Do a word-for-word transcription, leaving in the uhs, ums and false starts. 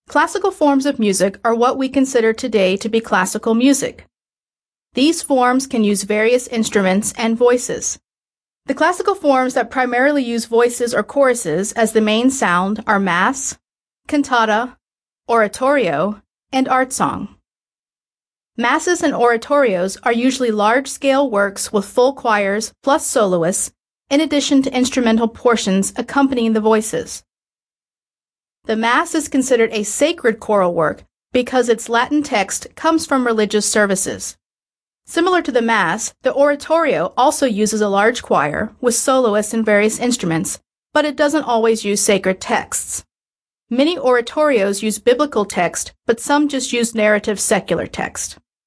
Classical forms of music are what we consider today to be classical music. These forms can use various instruments and voices. The classical forms that primarily use voices or choruses as the main sound are mass, cantata, oratorio, and art song. Masses and oratorios are usually large-scale works with full choirs plus soloists, in addition to instrumental portions accompanying the voices. The Mass is considered a sacred choral work because its Latin text comes from religious services. Similar to the Mass, the oratorio also uses a large choir with soloists and various instruments, but it doesn't always use sacred texts. Many oratorios use biblical text, but some just use narrative secular text.